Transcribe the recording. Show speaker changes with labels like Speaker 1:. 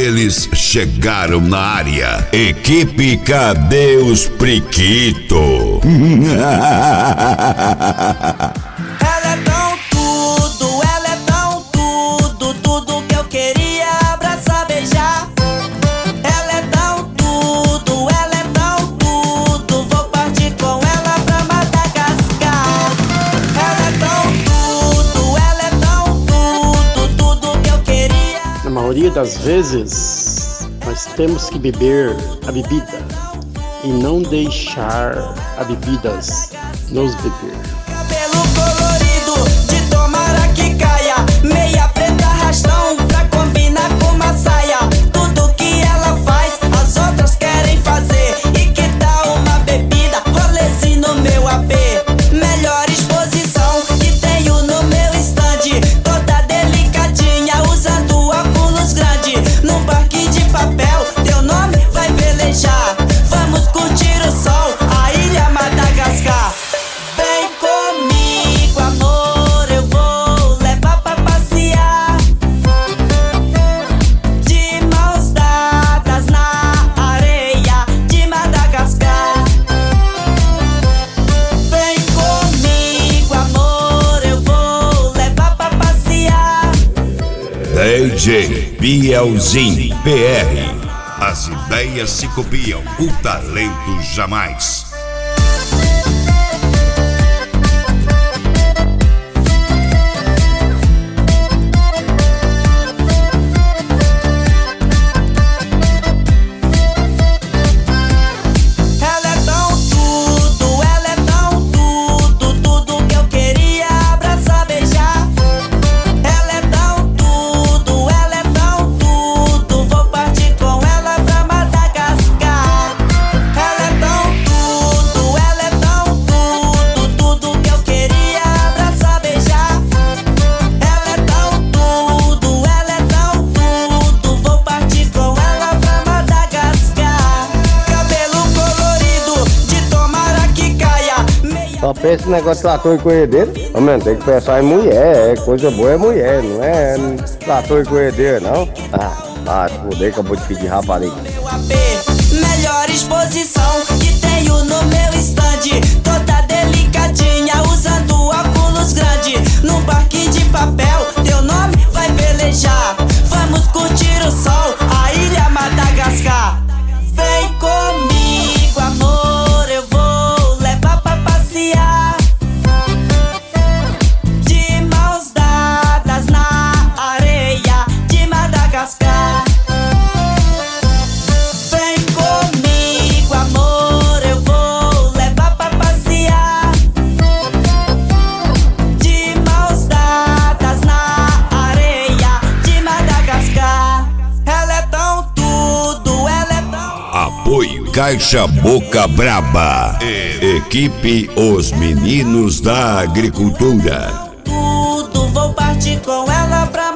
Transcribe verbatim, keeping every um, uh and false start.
Speaker 1: eles chegaram na área. Equipe Cadê os Priquito?
Speaker 2: Ela é tão tudo, ela é tão tudo, tudo que eu queria abraçar, beijar. Ela é tão tudo, ela é tão tudo, vou partir com ela pra Madagascar. Ela é tão tudo, ela é tão tudo, tudo que eu queria.
Speaker 3: Na maioria das vezes, nós temos que beber a bebida e não deixar a bebidas nos beber.
Speaker 2: Cabelo colorido, de tomara que caia, meia preta arrastão pra combinar com uma saia. Tudo que ela faz, as outras querem fazer. E que tal uma bebida, rolezinho no meu A P? Melhor exposição que tenho no meu stand, toda delicadinha, usando óculos grandes. Num parque de papel, teu nome vai velejar. Vamos curtir o sol, a ilha Madagascar. Vem comigo, amor, eu vou levar pra passear, de mãos dadas na areia de Madagascar. Vem comigo, amor, eu vou levar pra passear.
Speaker 1: D J Bielzinho P R. As ideias se copiam, o talento jamais.
Speaker 2: Ela é tão tudo, ela é tão tudo, tudo que eu queria abraçar, beijar. Ela é tão tudo, ela é tão tudo, vou partir com ela pra Madagascar. Ela é tão tudo, ela é tão tudo, tudo que eu queria abraçar, beijar. Ela é tão tudo, ela é tão tudo, vou partir com ela pra Madagascar. Cabelo colorido, de tomara que caia, meia.
Speaker 4: Só pensa esse negócio de trator e colhedeira. Ô, mano, tem que pensar em mulher, é coisa boa é mulher, não é trator e colhedeira, não. Ah, ah, poder acabou de pedir rapariga.
Speaker 2: Meu A P, melhor exposição que tenho no meu stand, toda delicadinha, usando óculos grandes. Num parque de papel, teu nome vai velejar. Vamos curtir o sol, a ilha Madagascar. Vem comigo, amor, eu vou levar pra passear, de mãos dadas na areia de Madagascar. Vem comigo, amor, eu vou levar pra passear, de mãos dadas na areia de Madagascar. Ela é tão tudo, ela é tão...
Speaker 1: Apoio Caixa Boca Braba. Equipe Os Meninos da Agricultura.
Speaker 2: tudo, vou partir com ela pra